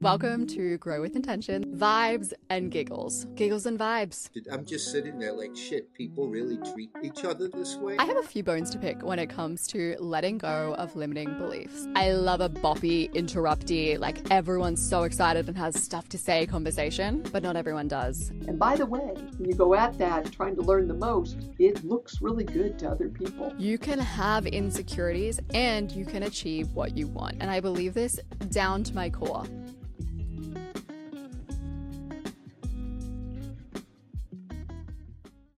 Welcome to Grow with Intention, vibes and giggles. Giggles and vibes. I'm just sitting there like, shit, people really treat each other this way? I have a few bones to pick when it comes to letting go of limiting beliefs. I love a boppy, interrupty, like everyone's so excited and has stuff to say conversation, but not everyone does. And by the way, when you go at that trying to learn the most, it looks really good to other people. You can have insecurities and you can achieve what you want. And I believe this down to my core.